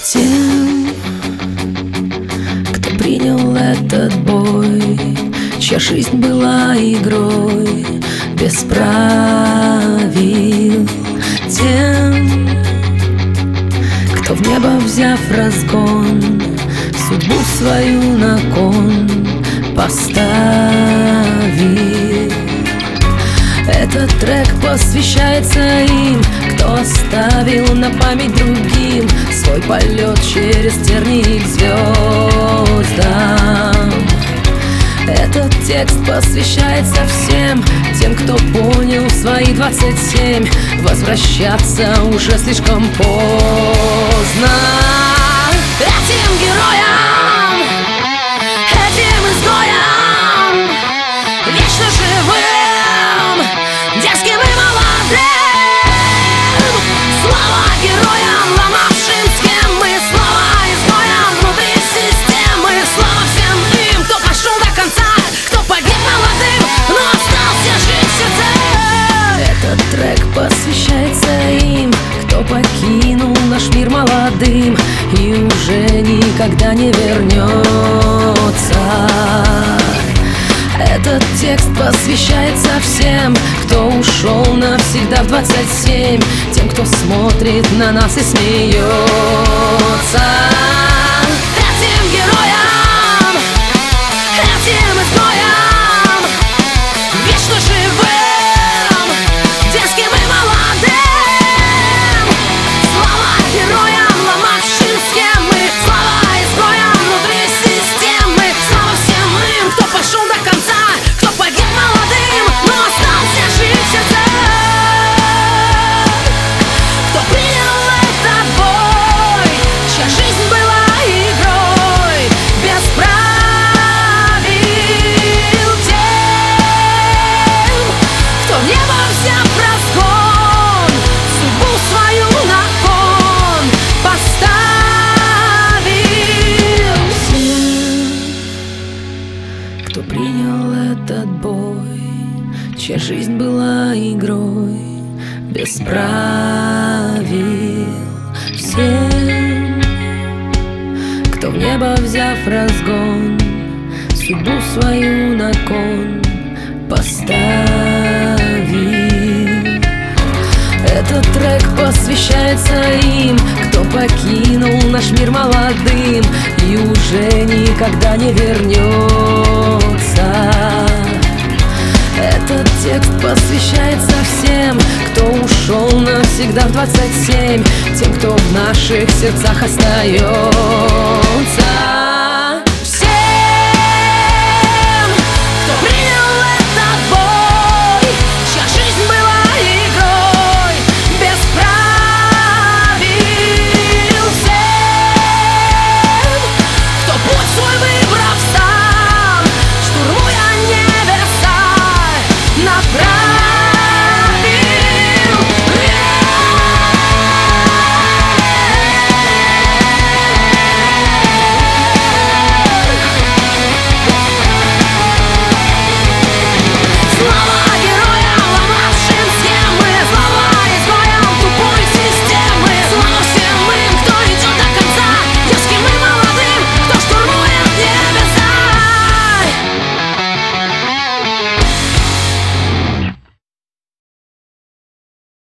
Тем, кто принял этот бой, чья жизнь была игрой без правил. Тем, кто в небо взяв разгон, судьбу свою на кон поставил. Этот трек посвящается им, кто оставил на память другим свой полет через тернии к звездам. Этот текст посвящается всем тем, кто понял в свои 27 возвращаться уже слишком поздно. Этим героям, этим изгоям, вечно живым, дерзким и молодым, слава героям, ломавшим схемы, слава изгоям внутри системы, слава всем им, кто пошел до конца, кто погиб молодым, но остался жить в сердце. Этот трек посвящается им, кто покинул наш мир молодым и уже никогда не вернется. Этот текст посвящается всем, кто ушел навсегда в 27, тем, кто смотрит на нас и смеется. Этим героям, этим изгоям, вечно живым, дерзким и молодым, слава героям, ломавшим схемы, слава изгоям внутри системы, слава всем им, кто пошел до конца, кто погиб молодым, но остался жить в сердце. Кто принял этот бой, чья жизнь была игрой без правил. Тем, кто в небо взяв разгон, судьбу свою на кон поставил. Тем, кто принял этот бой, чья жизнь была игрой без правил. Всем, кто в небо взяв разгон, судьбу свою на кон поставил. Этот трек посвящается им, кто покинул наш мир молодым и уже никогда не вернется. Этот текст посвящается всем, кто ушел навсегда в 27, тем, кто в наших сердцах остается.